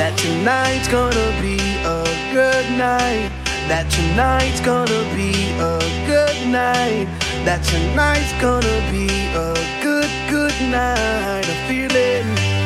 that tonight's gonna be a good night. That tonight's gonna be a good night. That tonight's gonna be a good, good night. I'm feeling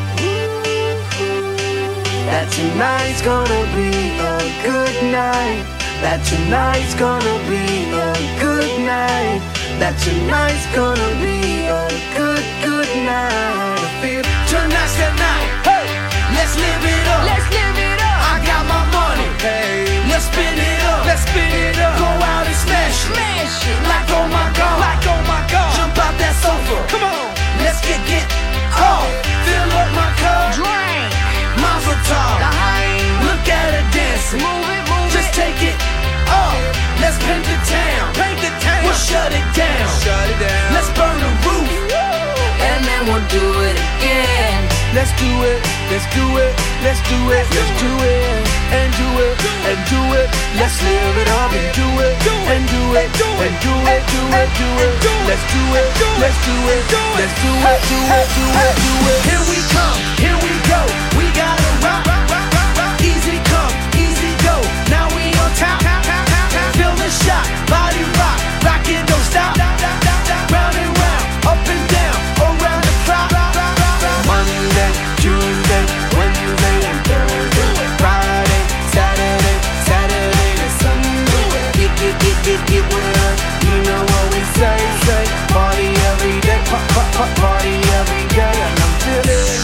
that tonight's gonna be a good night. That tonight's gonna be a good night. That tonight's gonna be a good, good night. I feel tonight's the night. Hey, let's live it up. Let's live it up. I got my money. Hey, let's spin it up. Let's spin it up. Go out and smash it. Smash it. Like oh my god. Like oh my god. Jump out that sofa. Come on. Let's get off. Fill up my cup. Drink. Mazel tov. Look at her dancing. Move it, move it. Just take it off. Let's paint the town. Paint the town. We'll shut it down. Shut it down. Let's burn the roof. And then we'll do it again. Let's do it. Let's do it. Let's do it. Let's do it. And do it. And do it. Let's live it up and do it. And do it. And do it. Do it. Do it. Let's do it. Let's do it. Let's do it. Do it. Do it. Do it. Here we come. Here we go. We gotta rock. Easy come. Easy go. Now we on top. Feel the shot. Body rock. Rock it. Don't stop. Round and round. Up and down. Around the clock. Monday, Tuesday, Wednesday, and Thursday, Friday, Saturday, Saturday to Sunday. Get with us. You know what we say. Party every day, party every day, and I'm feeling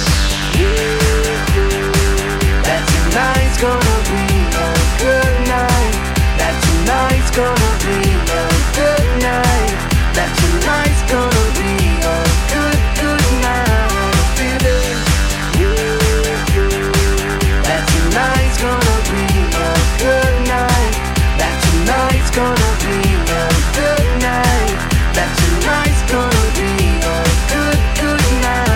that tonight's gonna be a good night. That tonight's gonna be a good night. That tonight's gonna be a good, good night. I'm feeling that tonight's gonna be a good night. That tonight's gonna be a good night. That tonight's gonna be a good, good night.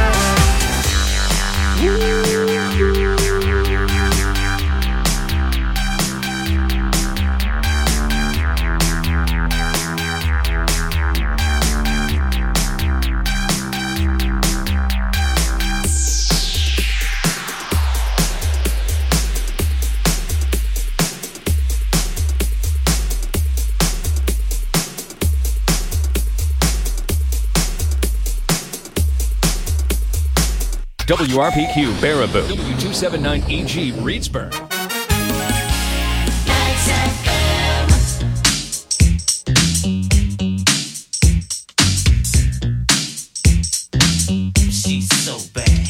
WRPQ Baraboo, W279EG Reedsburg. She's so bad.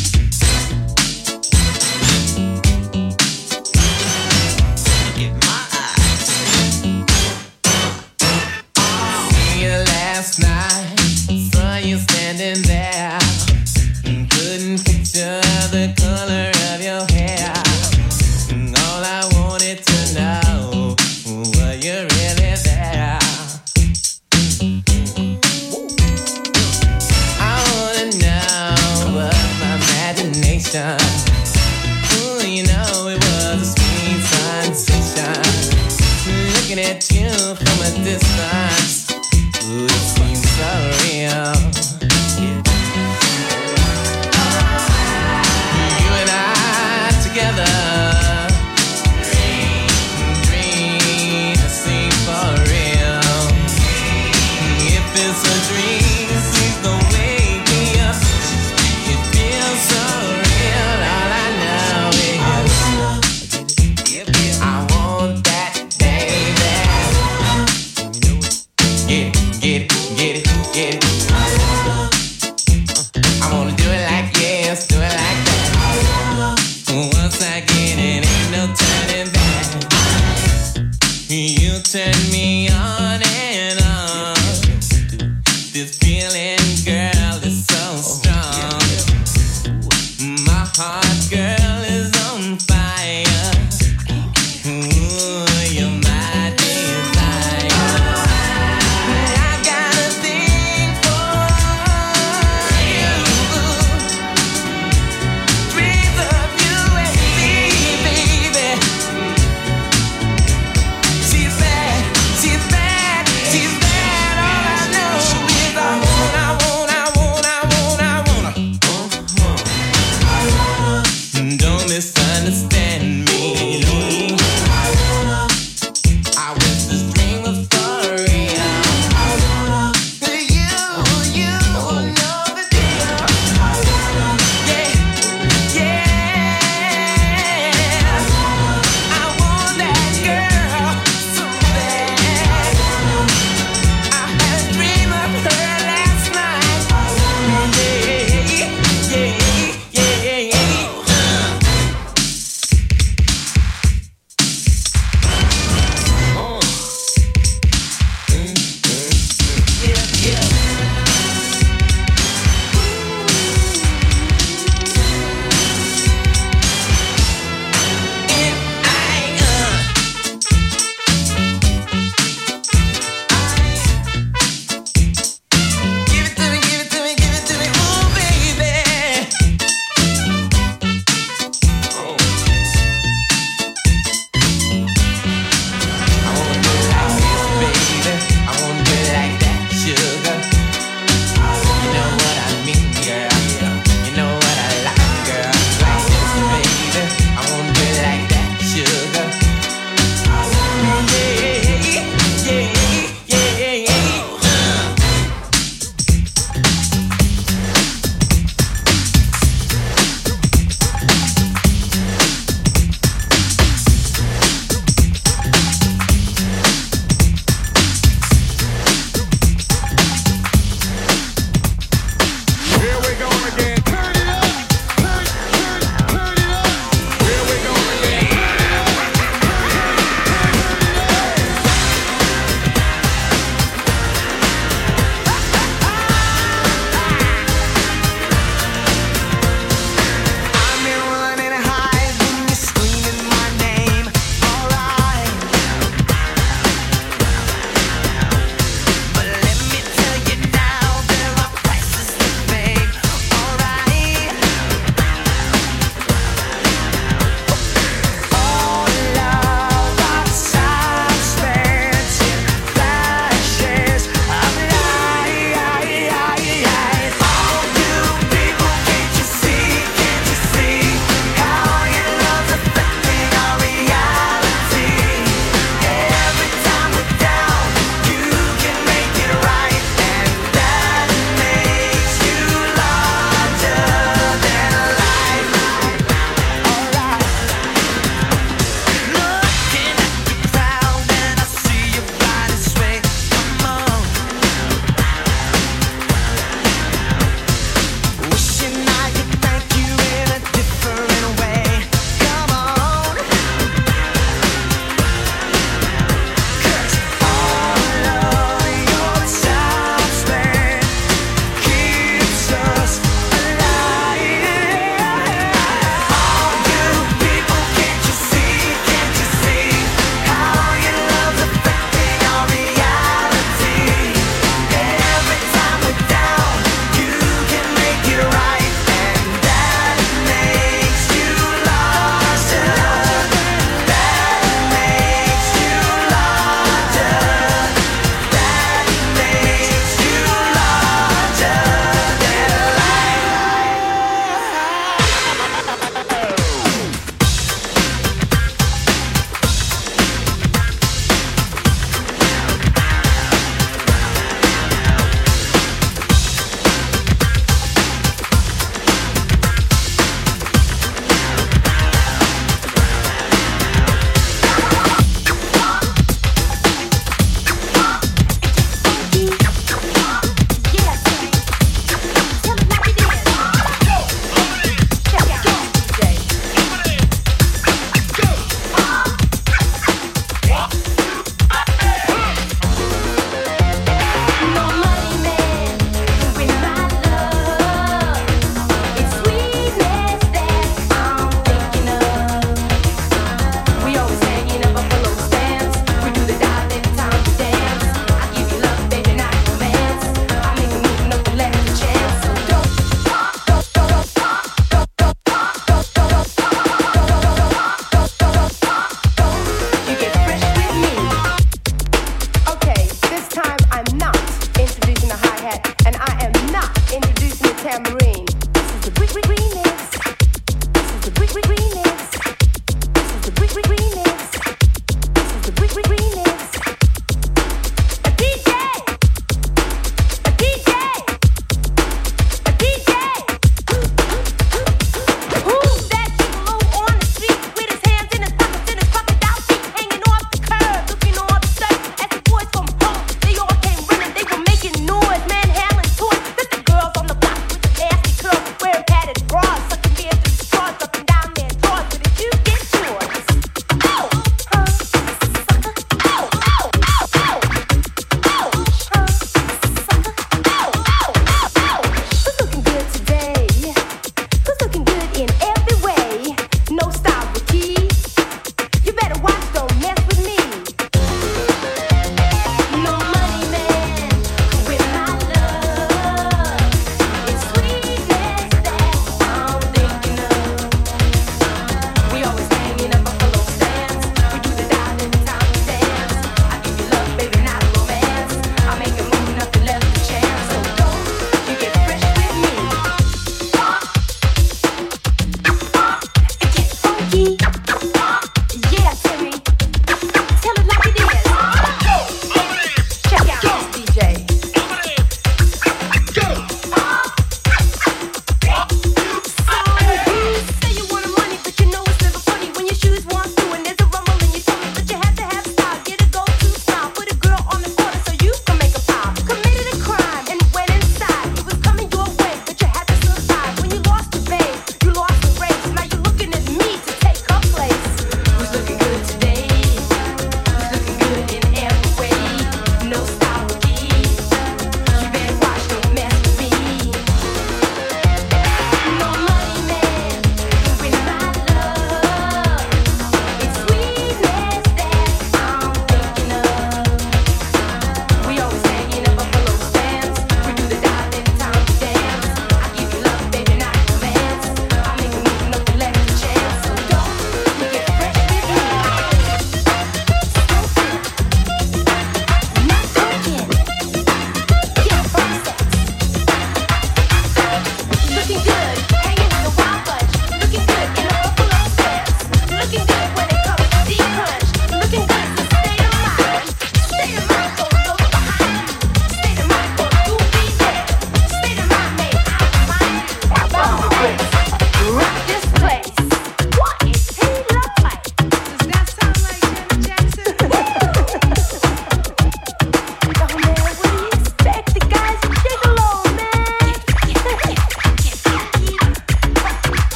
Look at my eyes. Seen you last night, saw you standing there. Couldn't picture the color of your hair. All I wanted to know, were you really there? I wanna know what my imagination. Ooh, you know it was a sweet sensation. Looking at you from a distance, ooh, it seems so real. Together, dream, to seem for real. If it's a dream, please don't wake me up. It feels so real. All I know is I want that baby. You know what understand me. I wish this dream was for real. You know the deal. Yeah. I want that girl so bad. I had a dream of her last night. Yeah.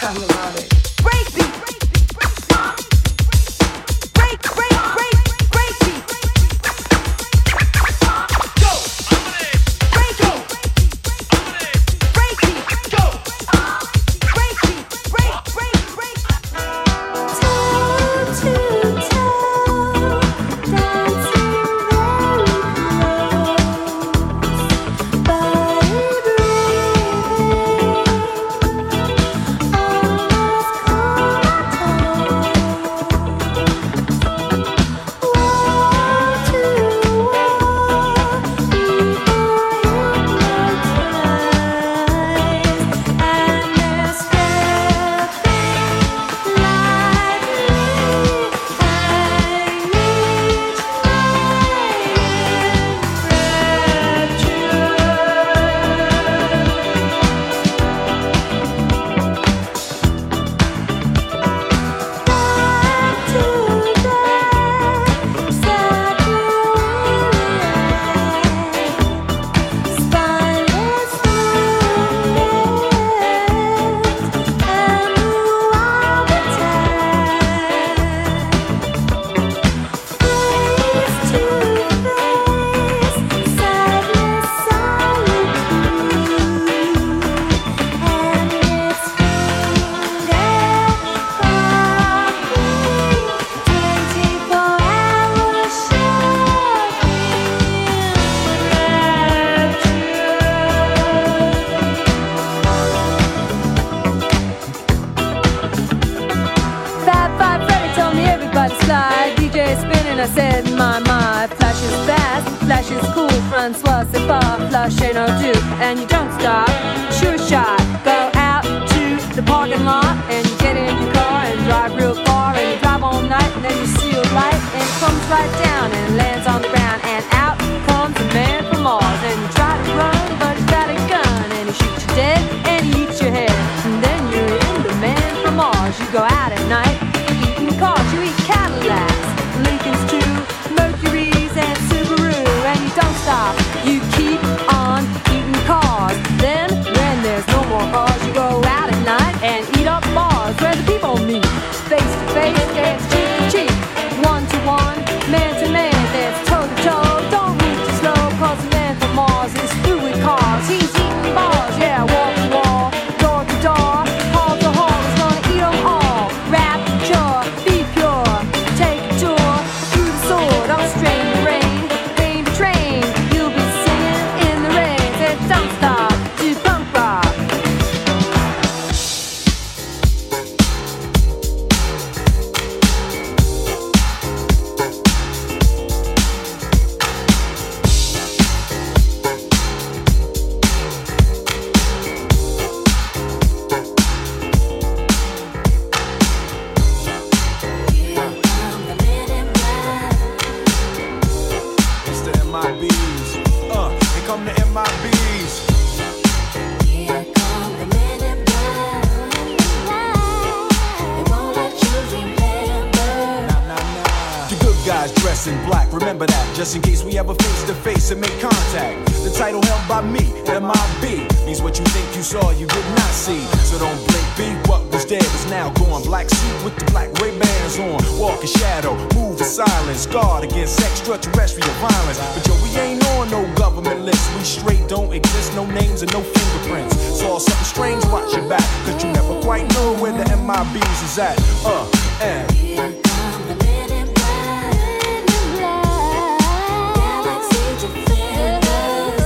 I said, my, flash is fast, flash is cool, Francois, c'est pas, flash ain't no do, and you don't stop, sure shot, go out to the parking lot, and you get in your car, and drive real far, and you drive all night, and then you see a light, and it comes right down, and lands on the ground, and out comes a man from Mars, and you try to run, but he's got a gun, and he shoots you dead, and he eats your head, and then you're in the man from Mars, you go out at night, eating cars, you eat Cadillacs, Lincolns too, Mercuries and Subaru, and you don't stop, you keep on eating cars. Then, when there's no more cars, you go out at night and eat up bars where the people meet. Face to face, dance cheek to cheek, one to one, man to man, dance toe to toe. Don't move too slow, cause the man from Mars is through with cars. He's eating bars, yeah, wall to wall, door to door, hall to hall, he's gonna eat them all. Rapture, be pure, take a tour through the sword of a strange rain, train to train, you'll be singing in the rain. Said don't stop, do punk rock. It's the MIBs. Here come the MIBs. Here come the men in black. They won't let you remember. The good guys dress in black, remember that, just in case we ever face to face and make contact. The title held by me, MIB, means what you think you saw, you did not see. So don't blink, be what was dead is now gone. Black suit with the black Ray-Bans on, walk in shadow, move in silence, guard against extraterrestrial violence. But yo, we ain't on no government list, we straight don't exist, no names and no fingerprints. Saw something strange, watch your back, cause you never quite know where the MIBs is at. And Here come the men in black. Galaxy defenders.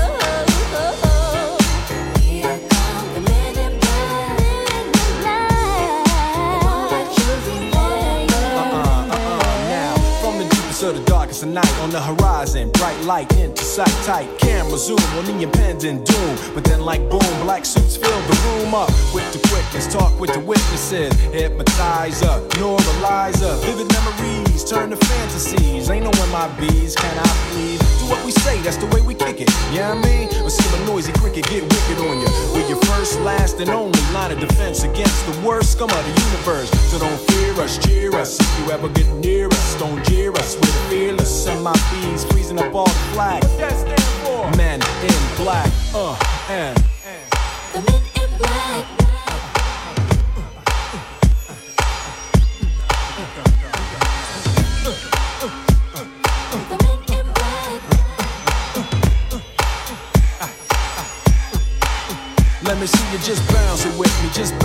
Here come the men in black. They won't let you remember. now, from the deepest of the darkest of night, on the horizon, bright light into sight, tight camera zoom on the impending doom. But then like boom, black suits fill the room up with the quickness, talk with the witnesses, hypnotizer, neuralizer, vivid memories turn to fantasies. Ain't no MIBs, can I please? Do what we say, that's the way we kick it, you know what I mean? Or see a noisy cricket get wicked on you. We're your first, last, and only line of defense against the worst scum of the universe. So don't fear us, cheer us. If you ever get near us, don't jeer us. We're fearless, MIBs freezing up all the flag. What that stand for? Men in black, and The men in black.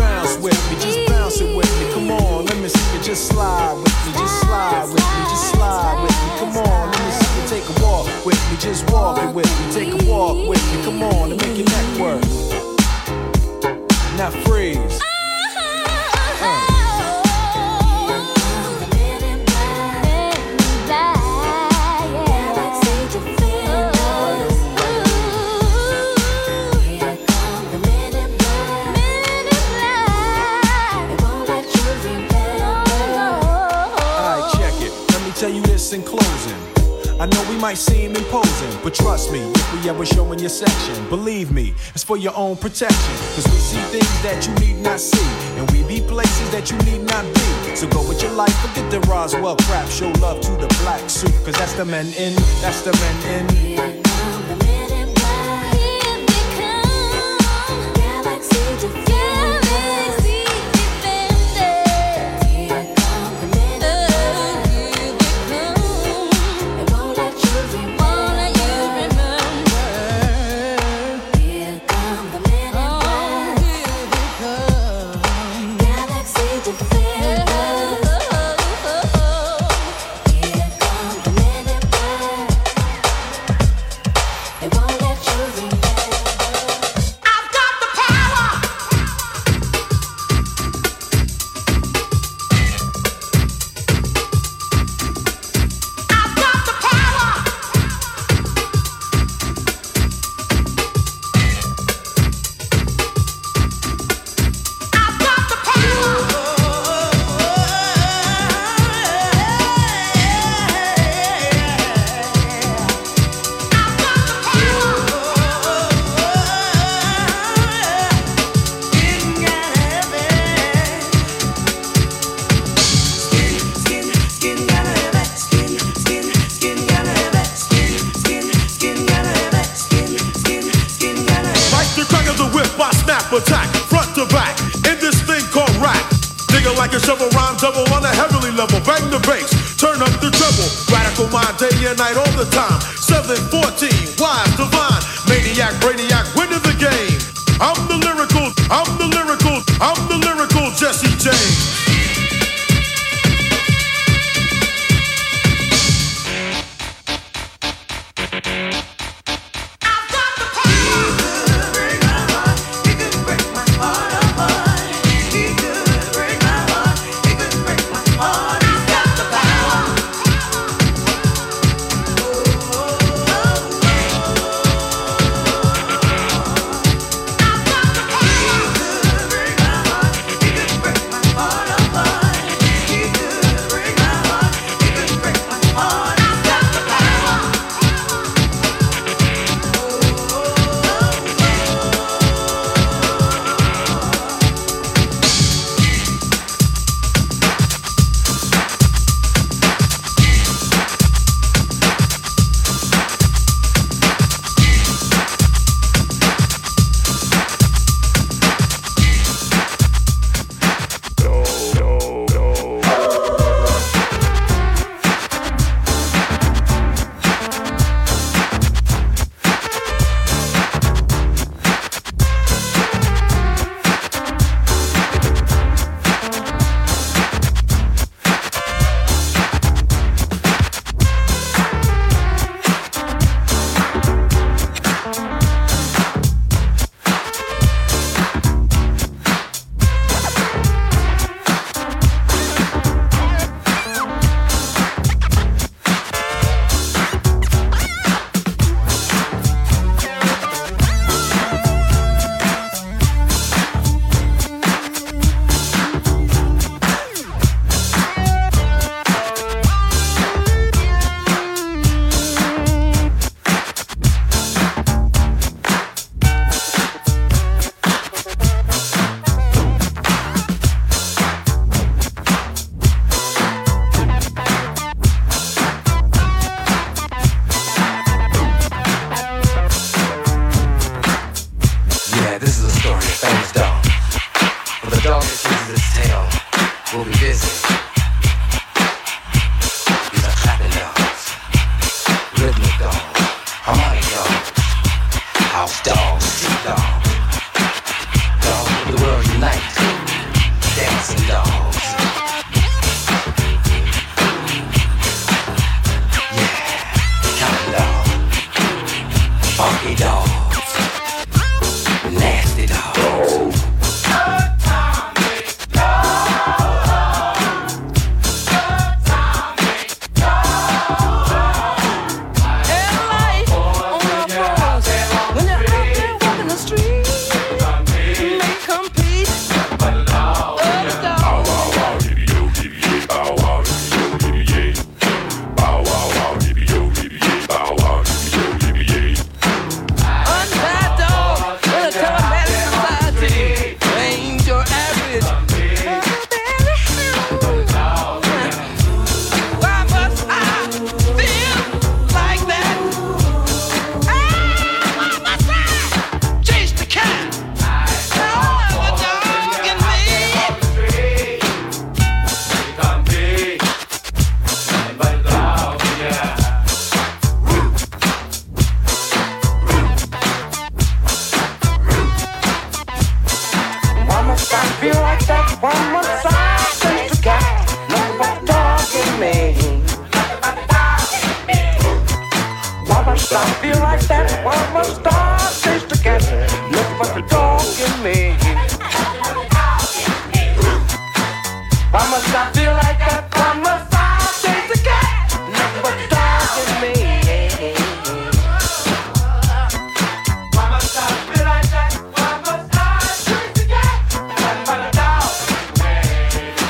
bounce with me, just bounce it with me. Come on, let me see you just slide with me, just slide with me, just slide with me. Come on, let me see you take a walk with me, just walk it with me, take a walk with me. Come on, and make your neck work. Now freeze. Tell you this in closing. I know we might seem imposing, but trust me, if we ever show in your section, believe me, it's for your own protection. Cause we see things that you need not see, and we be places that you need not be. So go with your life, forget the Roswell crap. Show love to the black suit, cause that's the men in, that's the men in. Here come the men in black. Here they come. Galaxy defenders. Attack, front to back, in this thing called rap. Nigga like a shovel, rhyme double on a heavenly level. Bang the bass, turn up the treble. Radical mind, day and night, all the time. 714, wise, divine, maniac, brainiac, winning the game. I'm the lyrical Jesse James. house dogs, street dogs, dogs of the world unite. One more sausage to get. Nothing but dog in me. Why must I feel like that? Why must I taste the cat? Nothing but the dog in me. Why must I feel like that? Why must I taste the cat? Nothing but the dog in me. Why must I feel like that? Why must I taste the cat? Nothing but the dog in me.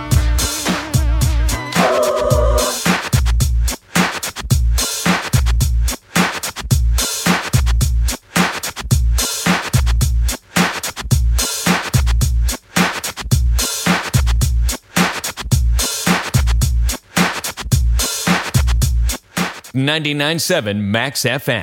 99.7 Max FM.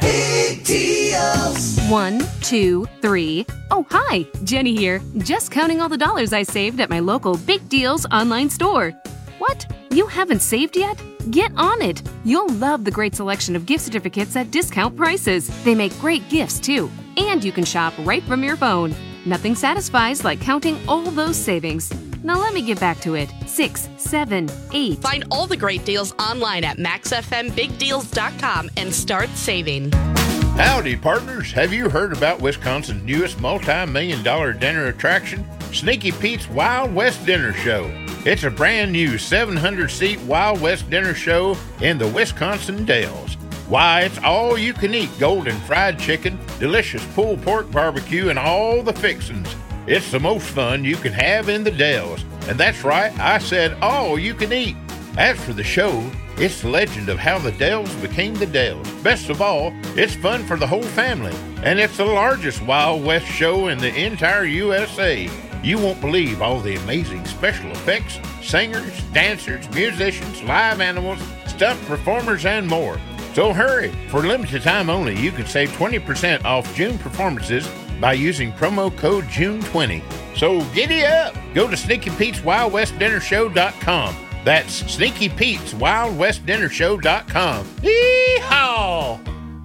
1, 2, 3. Oh, hi, Jenny here. Just counting all the dollars I saved at my local Big Deals online store. What? You haven't saved yet? Get on it. You'll love the great selection of gift certificates at discount prices. They make great gifts, too. And you can shop right from your phone. Nothing satisfies like counting all those savings. Now let me get back to it. 6, 7, 8. Find all the great deals online at maxfmbigdeals.com and start saving. Howdy, partners. Have you heard about Wisconsin's newest multi-million-dollar dinner attraction? Sneaky Pete's Wild West Dinner Show. It's a brand new 700-seat Wild West dinner show in the Wisconsin Dells. Why, it's all you can eat golden fried chicken, delicious pulled pork barbecue, and all the fixins'. It's the most fun you can have in the Dells. And that's right, I said all you can eat. As for the show, it's the legend of how the Dells became the Dells. Best of all, it's fun for the whole family. And it's the largest Wild West show in the entire USA. You won't believe all the amazing special effects, singers, dancers, musicians, live animals, stuffed performers, and more. So hurry! For limited time only, you can save 20% off June performances by using promo code JUNE20. So giddy up! Go to SneakyPete'sWildWestDinnerShow.com. That's SneakyPete'sWildWestDinnerShow.com. Yee-haw!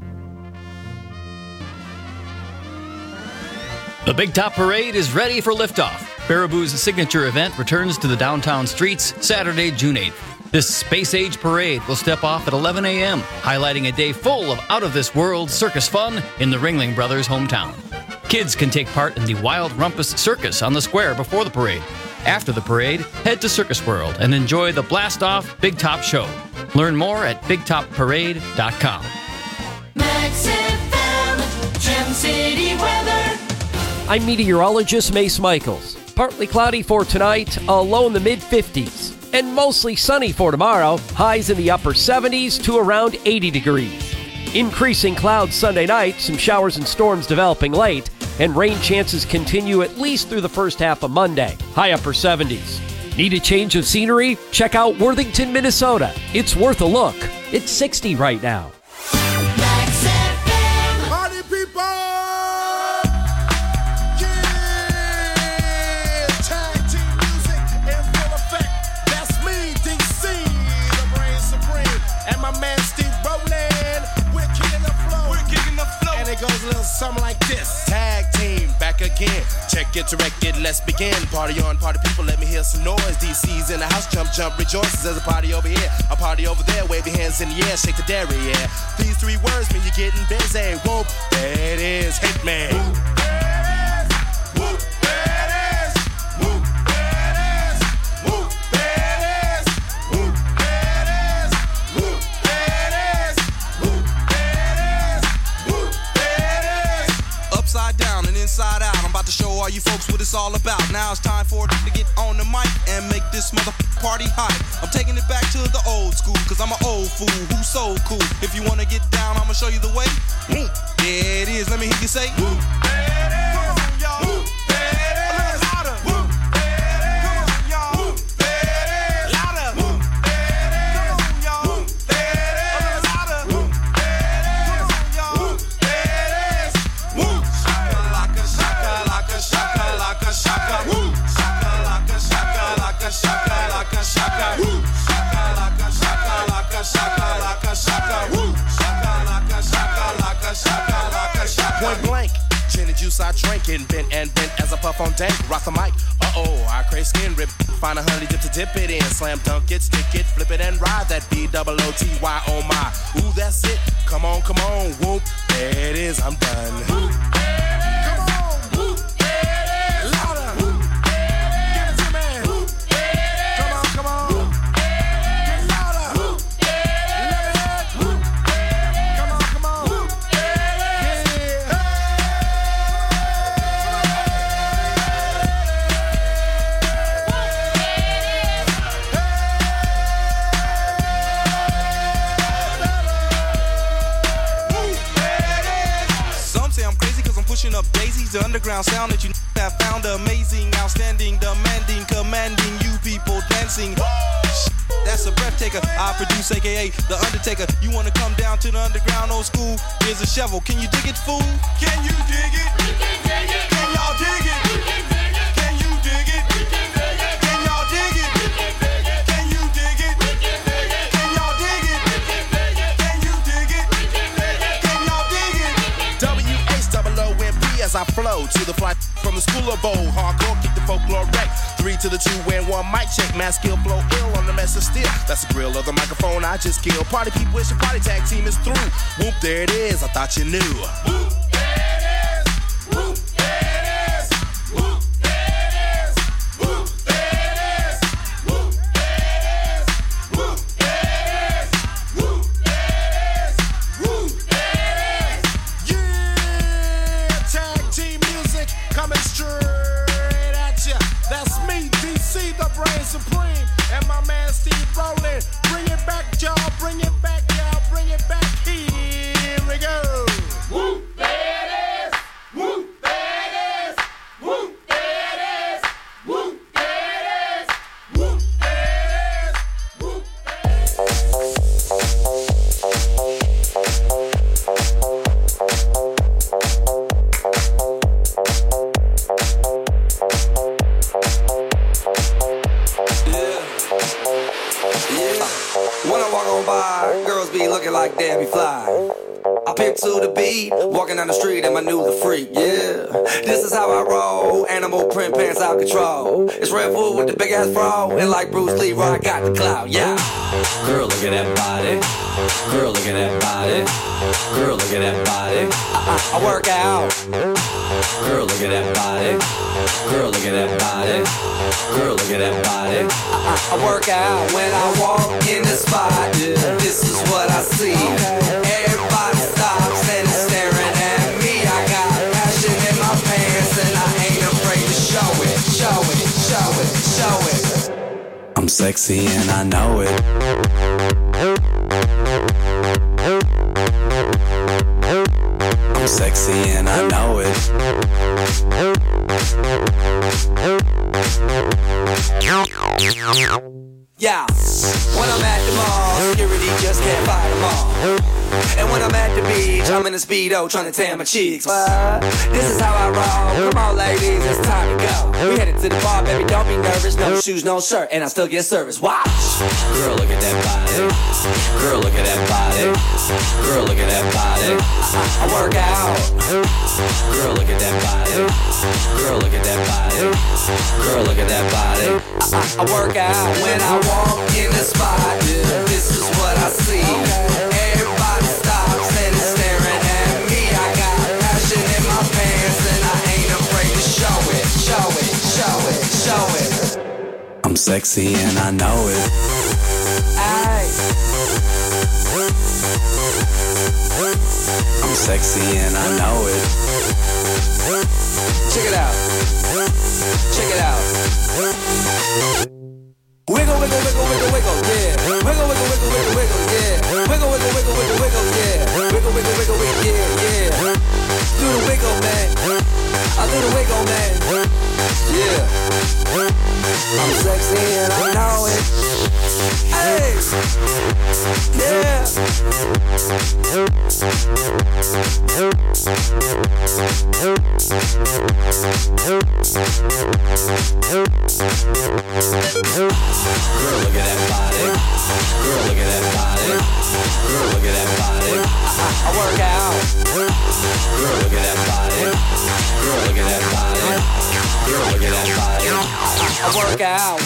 The Big Top Parade is ready for liftoff. Baraboo's signature event returns to the downtown streets Saturday, June 8th. This space-age parade will step off at 11 a.m., highlighting a day full of out-of-this-world circus fun in the Ringling Brothers' hometown. Kids can take part in the Wild Rumpus Circus on the square before the parade. After the parade, head to Circus World and enjoy the Blast-Off Big Top Show. Learn more at BigTopParade.com. Max FM, Gem City weather. I'm meteorologist Mace Michaels. Partly cloudy for tonight, a low in the mid-50s. And mostly sunny for tomorrow, highs in the upper 70s to around 80 degrees. Increasing clouds Sunday night, some showers and storms developing late, and rain chances continue at least through the first half of Monday, high upper 70s. Need a change of scenery? Check out Worthington, Minnesota. It's worth a look. It's 60 right now. Max FM. Party people! Goes a little something like this. Tag team back again. Check it to wreck it, let's begin. Party on, party people, let me hear some noise. DC's in the house, jump, jump, rejoices. There's a party over here, a party over there. Wave your hands in the air, shake the dairy, yeah. These three words mean you're getting busy. Whoop, there it is, Hitman. Whoop, there it is. Whoop, there it is. Whoop, there it is. Whoop, there it is. Whoop, there it is. Whoop, there it is. Whoop, there it is. Whoop. Upside down and inside out, I'm about to show all you folks what it's all about. Now it's time for it to get on the mic and make this party hot. I'm taking it back to the old school, cause I'm an old fool who's so cool. If you wanna get down, I'ma show you the way. There it is, let me hear you say. There it is. Come on, y'all. There it is. A little louder. There it is. Come on, y'all. There it is. Louder. There it is. Come on, y'all. There it is. A little louder. There it is. Come on, y'all. There it is. Woo! Shaka laka shaka laka shaka laka shaka. Woo! Shaka laka shaka laka shaka laka shaka. Woo! Shaka laka shaka laka shaka laka shaka. Woo! Shaka laka shaka laka shaka laka shaka. Point blank, gin and juice drinks I drink, and bent as I puff on dank. Rock the mic, I crave skin rip. Find a honey dip to dip it in. Slam dunk it, stick it, flip it and ride that B-double-O-T-Y, oh my. Ooh, that's it, come on, whoop. There it is, I'm done. Whoop. Up daisies, the underground sound that you have found amazing, outstanding, demanding, commanding you people dancing. That's a breath taker. I produce, aka the Undertaker. You wanna come down to the underground old school? Here's a shovel. Can you dig it, fool? Can you dig it? We can dig it. Can y'all dig it? We can dig it. Can you dig it? We can dig it. Can y'all dig it? We can dig it. Can you dig it? We can dig it. Can y'all dig it? We can dig it. Can you dig it? We can dig it. Can y'all dig it? W-H-O-O-M-P as I flow to the fly from the school of bold. Hardcore, kick the folklore wreck. 3 to the 2 and 1 mic check. Mass skill, blow ill on the mess of steel. That's the grill of the microphone I just killed. Party people, wish your party tag team is through. Whoop, there it is. I thought you knew. Whoop, there it is. Whoop, there it is. Whoop, there it is. Whoop, there it is. Whoop, there it is. Whoop, there it is. Whoop, there it is. Whoop, there it is. Yeah, tag team music coming straight at ya. That's me, DC, the brain supreme, and my man Steve Rowland. Bring it back, y'all. Bring it back, y'all. Bring it back. Here we go. Whoop, there it is. Whoop, there it is. Whoop, there it is. Whoop, there it is. Whoop, there it is. Whoop, When I walk on by, girls be looking like Debbie Fly. I pimp to the beat, walking down the street and my new the freak, yeah. This is how I roll, animal print pants out control. It's Red Bull with the big ass fro, and like Bruce Lee, I got the clout, yeah. Girl, look at that body. Girl, look at that body. Girl, look at that body. I work out. Girl, look at that body. Girl, look at that body. Girl, look at that body. I work out when I walk in the spot. This is what I see. Everybody stops and is staring at me. I got passion in my pants and I ain't afraid to show it. Show it, show it, show it. I'm sexy and I know it. I'm sexy and I know it. Yeah, when I'm at the mall, security just can't fight them all. And when I'm at the beach, I'm in a Speedo trying to tan my cheeks. This is how I roll. Come on, ladies, it's time to go. We headed to the bar, baby, don't be nervous. No shoes, no shirt, and I still get service. Watch. Girl, look at that body. Girl, look at that body. Girl, look at that body. I work out. Girl, look at that body. Girl, look at that body. Girl, look at that body. I work out when I walk in the spot. This is what I see. Everybody stops and is staring at me. I got passion in my pants and I ain't afraid to show it. Show it, show it, show it. I'm sexy and I know it. Aye. I'm sexy and I know it. Check it out. Check it out. Wiggle, wiggle, wiggle, wiggle, wiggle, yeah. Wiggle, wiggle, wiggle, wiggle, wiggle, yeah. Wiggle, wiggle, wiggle, wiggle, wiggle, yeah. Wiggle, wiggle, wiggle, wiggle, yeah, yeah. Do the wiggle, man. I do the wiggle, man. Yeah. I'm sexy and I know it. Hey. Yeah. Girl, look at that body. Girl, look at that body. Girl, look at that body. I work out. Girl, look at that body. Girl, look at that body. Girl, look at that body. I work out.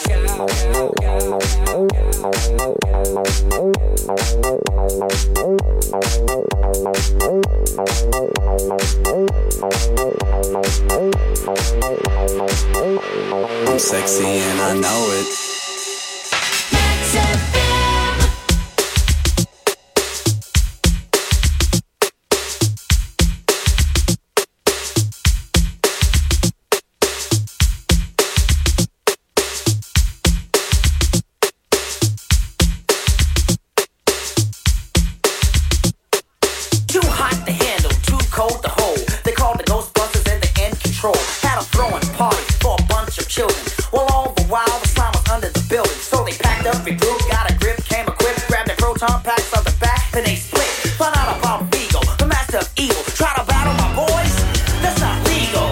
I'm sexy and I know it. Too hot to handle, too cold to hold. They called the Ghostbusters and the end control. Had a throwing party for a bunch of children. Well, all the while the slime was under the building. So they packed up, regrouped, got a grip, came equipped, grabbed their proton packs on the back, then they split. Found out about Vigo, the master of evil. Try to battle my boys? That's not legal.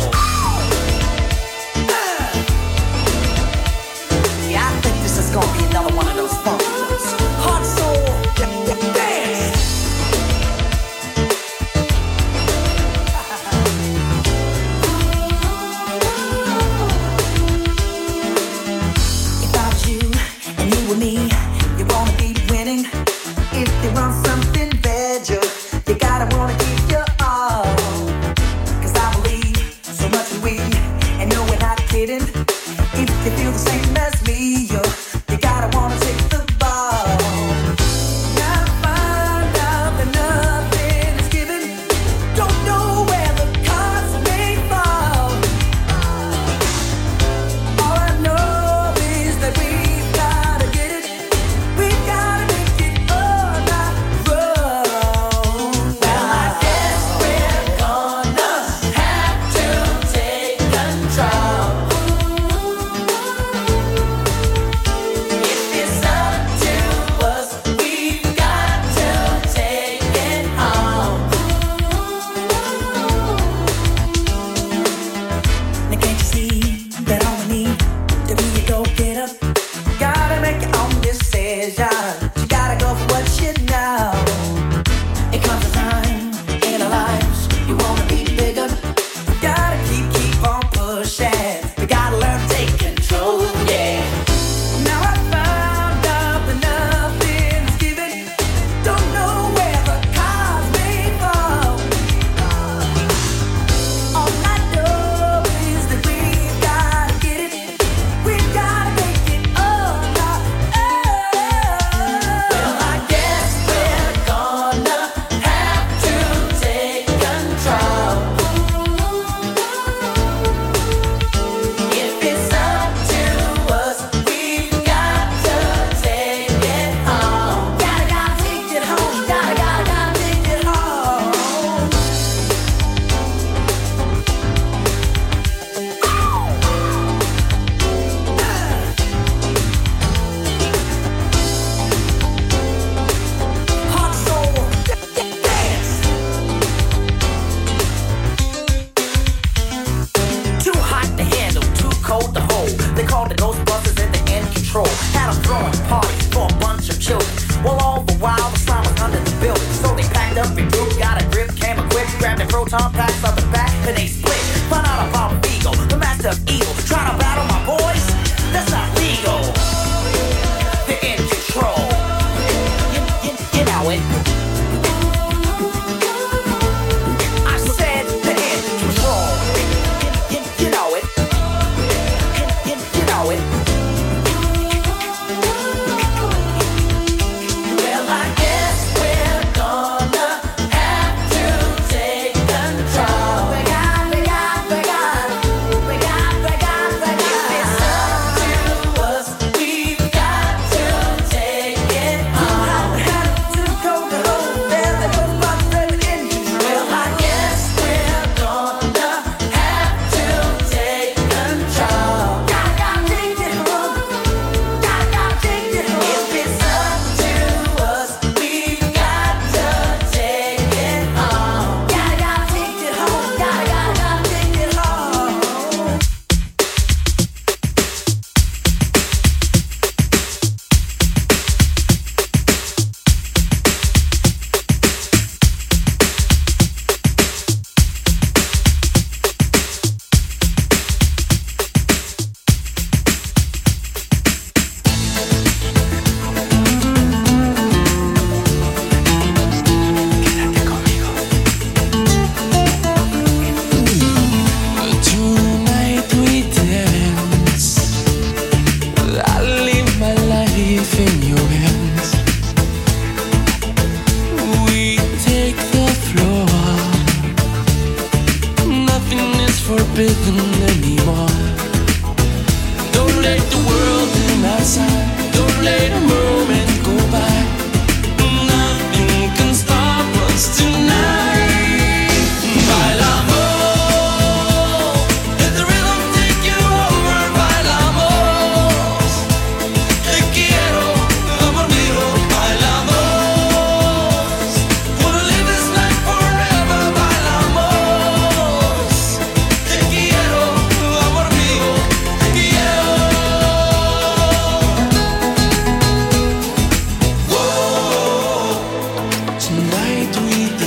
Yeah, I think this is gonna be another one of those funk ones. Hot soul, dance. If I was you and you were me, you wanna be winning. If you want something better, you gotta wanna give your all. 'Cause I believe so much in we, and no, we're not kidding. If you feel the same as me, you gotta wanna take the ball. Now find out that nothing is given. Don't know where the cards may fall. All I know is that we've gotta get it. We've gotta make it on our own. Well, I guess we're gonna have to take control. If it's up to us, we've got to take it home. Now can't you see that all we need to be a go-getter? Gotta make your own decision. You gotta go for what you know. It comes a time in our lives you wanna be bigger. Gotta keep on pushing. You gotta learn to take control, yeah. Now I found out that nothing's given. Don't know where the cards may fall. All I know is that we've gotta get it. We've gotta make it on our own. Well, I guess we're gonna have to take control. If it's up to us, we've got to take it home. Gotta take it home. Gotta take it home. Hot soul, dance. Too hot to handle, too cold to hold. They called the Ghostbusters and the end control. Had a throwing party for a bunch of children. Well, all the while the slime was under the building. So they packed up, regrouped, got a grip, came equipped, grabbed their proton packs on the back, then they split. Found out about Vigo, the master of evil. Try to battle my boys? That's not legal. They're in control. You know it. I said they're in control. You know it. You know it. let the world come outside. Don't let a moment go by. Nothing can stop us tonight. Bailamos, let the rhythm take you over. Bailamos, te quiero, amor mío. Bailamos, wanna live this life forever. Bailamos, te quiero, amor mío. Te quiero. Whoa, tonight we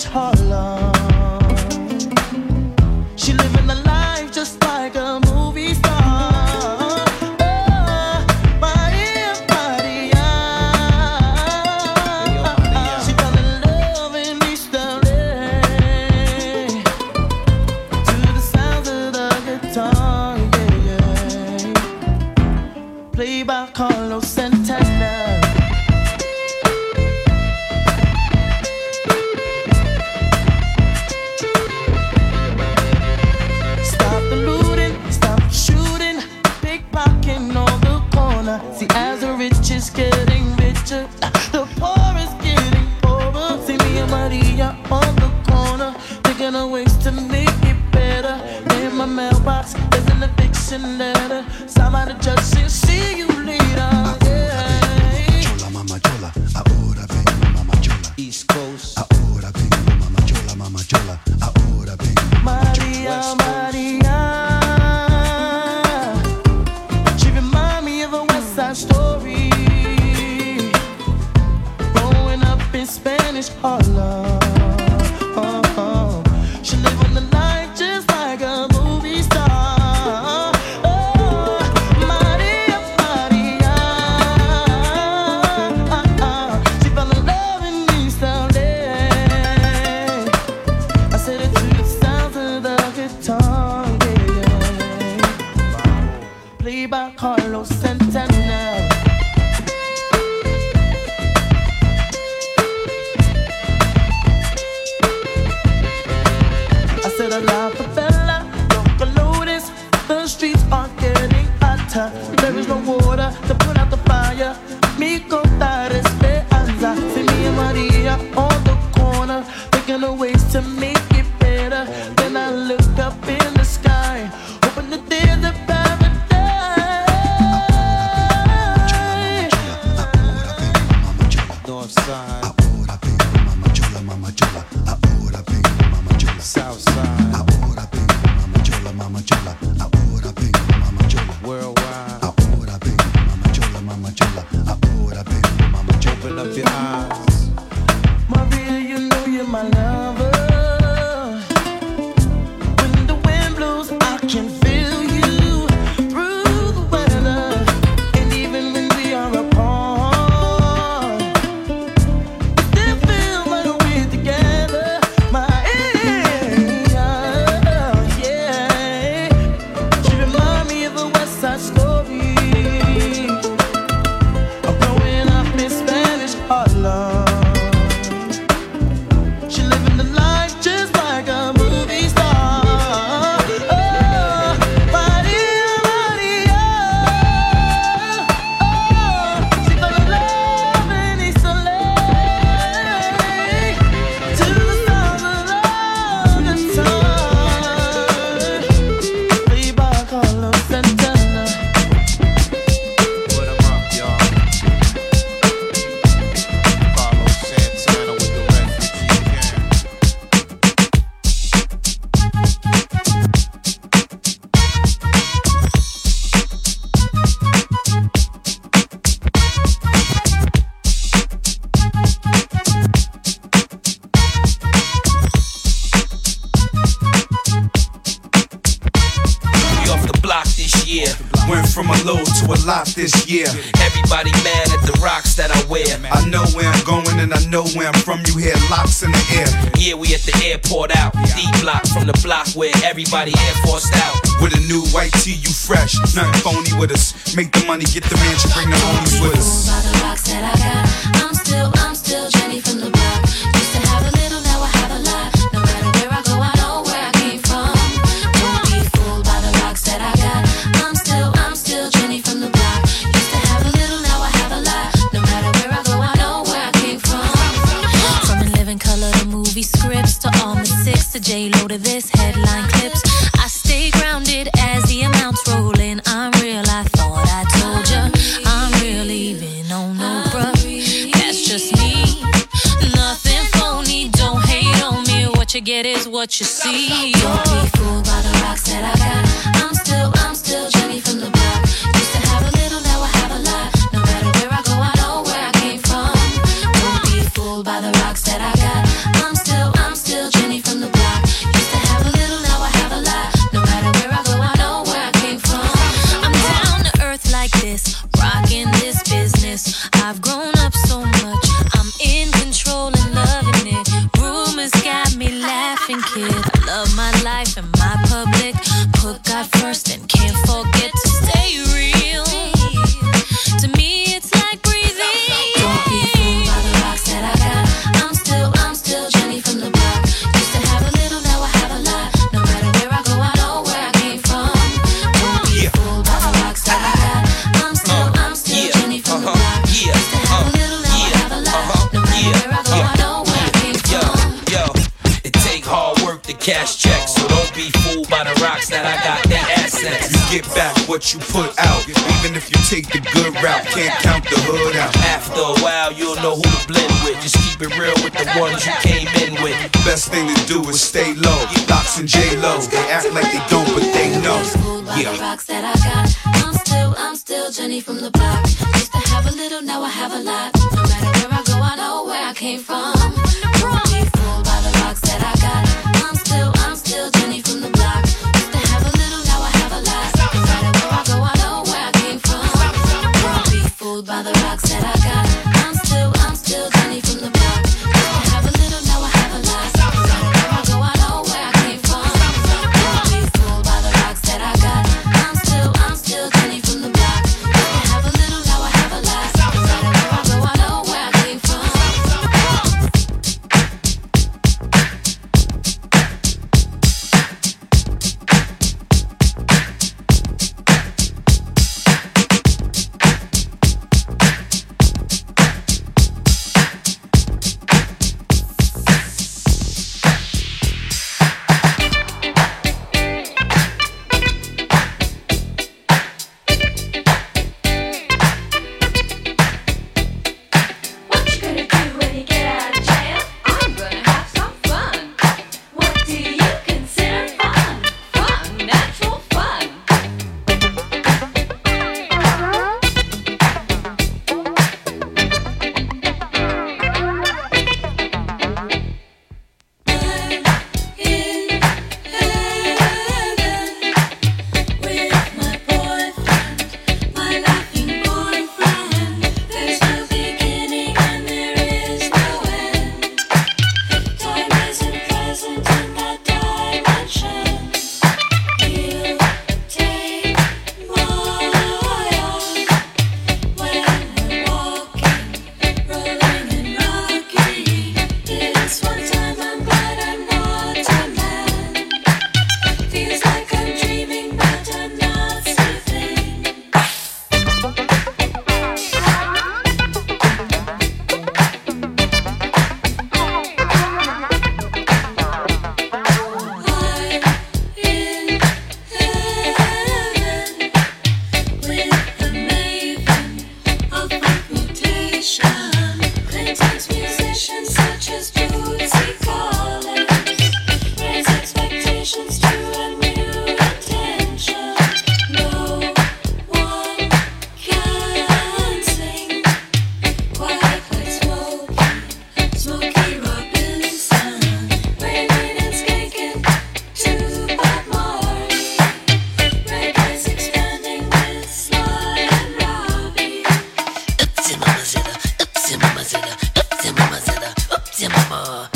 Harlem. She living a life just like a movie star. Maria, Maria. She fell in love in East LA to the sounds of the guitar, yeah, yeah. Played by Carlos Santana. See, as the rich is getting richer, the poor is getting poorer. See me and Maria on the corner, thinking of ways to make it better. In my mailbox, there's an eviction letter. Signed by the judge, she'll see you later. Yeah. Chola, mama chola, ahora vengo, mama chola. East Coast. Ahora vengo, mama chola, mama chola. Ahora vengo, mama chola. Maria, Maria. Story growing up in Spanish Harlem. She live on the life just like a movie star. Maria, Maria. She fell in love in East LA. I said it to the sounds of the guitar, yeah. Played by Carlos Santana. La favela, local lotus, the streets are getting hotter. There is no water to put out the fire. Mi contar esperanza. See me and Maria on the corner, thinking of ways to make it better. Then I look up in the sky, hoping that there's a paradise. North side. Ahora vengo, mama chola, mama chola. Ahora vengo, mama chola. South side. Mama chola, ahora vengo, mama chola. Worldwide. Ahora vengo, mama chola, mama chola. Ahora vengo, mama chola. Open up your eyes, Maria. You know you're my lover. When the wind blows, I can feel you through the weather, and even when we are apart, we still feel like we're together, Maria. Story of growing up in Spanish Harlem. She living the life just like a movie star. Oh, Maria, Maria. Oh, she fell in love in East LA to the sound of the guitar. Played by Carlos Santana. Went from a low to a lot this year. Everybody mad at the rocks that I wear. I know where I'm going and I know where I'm from. You hear locks in the air. Yeah, we at the airport out. D-block from the block where everybody Air Forced out. With a new white tee, you fresh. Nothing phony with us. Make the money, get the mansion, bring the homies with us. By the rocks that I got, I'm still Jenny from the block. Used to have a little, now I have a lot. No matter where I go, I know where I came from. Don't be fooled by the rocks that I got. I'm still Jenny from the block. Used to have a little, now I have a lot. No matter where I go, I know where I came from. From In Living Color to movie scripts to all the six to J-Lo to this headline clips. I stay grounded as the amounts roll in. I'm real, I thought I told ya. I'm real even on no bruh. That's just me. Nothing phony, don't hate on me. What you get is what you see. Don't be fooled by the rocks that I got. I'm still Jenny from the block. Used to have a little, now I have a lot. No matter where I go, I know where I came from. Don't be fooled by the rocks that I got. I'm still at first and can't forget to stay real. To me, it's like breathing. Don't be fooled by the rocks that I got. I'm still Jenny from the block. Used to have a little, now I have a lot. No matter where I go, I know where I came from. Don't be fooled by the rocks that I got. I'm still Jenny from the block. Used to have a little, now I have a lot. No matter where I go, I know where I came from. Yo, it take hard work to cash checks, so don't be fooled by the rocks that I got. They assets. You get back what you put out, even if you take the good route. Can't count the hood out. After a while, you'll know who to blend with. Just keep it real with the ones you came in with. Best thing to do is stay low. Locks and J-Lo, they act like they don't, but they know. Yeah. The rocks that I got. I'm still Jenny from the block. Used to have a little, now I have a lot. No matter where I go, I know where I came from. Don't be fooled by the rocks that I got. I'm still Jenny from the block. Used to have a little, now I have a lot. No matter where I go, I know where I came from. Don't be fooled by the rocks that I got. I'm still Jenny from the block. Used to have a little, now I have a lot. No matter where I go, I know where I came from. Don't be fooled by the rocks that I got. I'm still Jenny from the block. Used to have a little, now I have a lot. No matter where I go, I know where I came from. What you gonna do when you get out of jail? I'm gonna have some fun. What do you consider fun? Fun, natural fun. With my boyfriend, my laughing boyfriend. There's no beginning and there is no end. Time isn't present in that dimension. He'll take my arm when we're walking, rolling and rocking. This one time I'm glad I'm not a man. Feels like I'm dreaming, but I'm not sleeping. I'm in heaven with the maven of reputation. Clinton's musicians such as Bootsy Collins raise expectations to a new attention. No one can sing quite like Smokey Robinson. Raining and skanking to Bob Marley. Reggae's expanding with Sly and Robbie. Upsy mama zilla, upsy mama zilla, upsy mama zilla, upsy mama.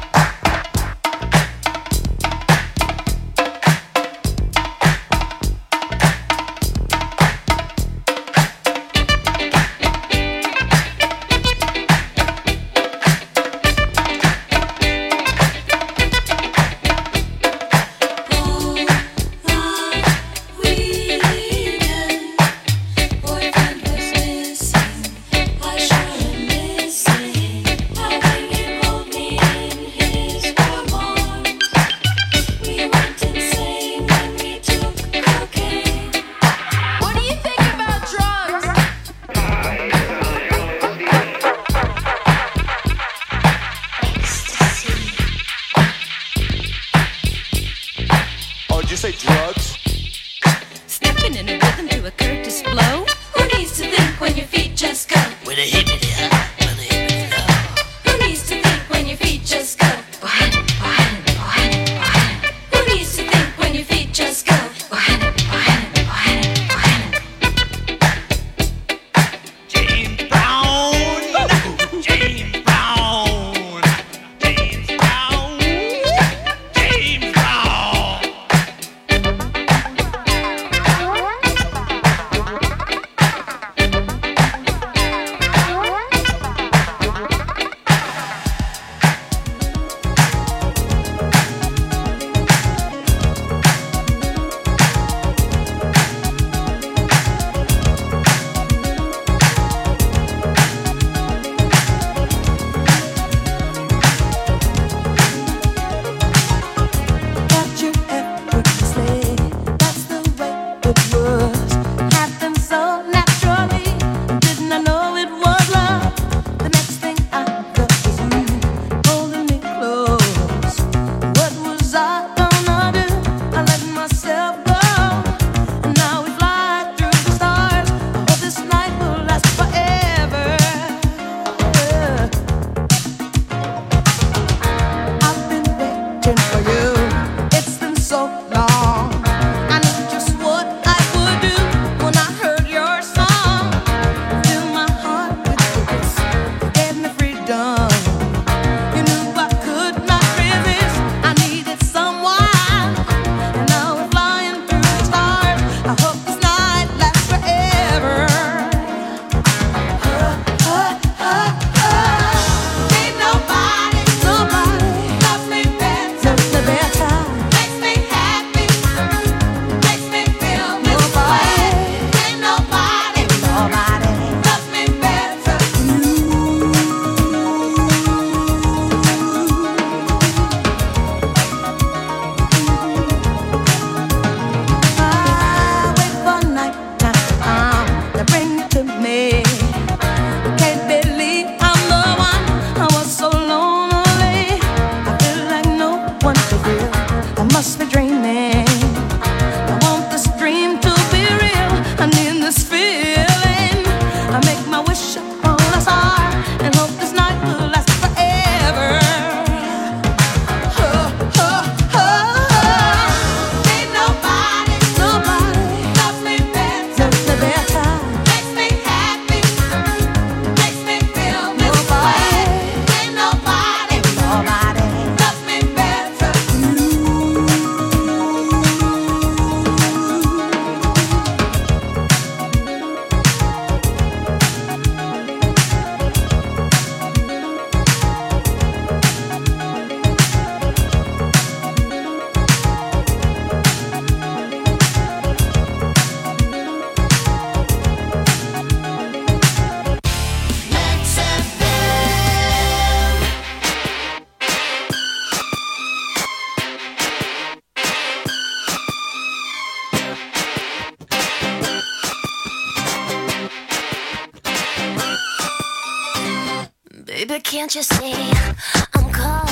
Boyfriend was missing. I sure am missing. Having him hold me in his warm arms. We went insane when we took cocaine. What do you think about drugs? Oh, did you say drugs? Stepping in a rhythm to a Curtis blow. Who needs to think when your feet just go? With a hippity hop, with a hippity low. Who needs to think when your feet just go? Behind it, behind it, behind it, behind it. Who needs to think when your feet just go? Behind it, behind it, behind it, behind it. James Brown, James Brown, James Brown, James Brown. Can't you see I'm calling?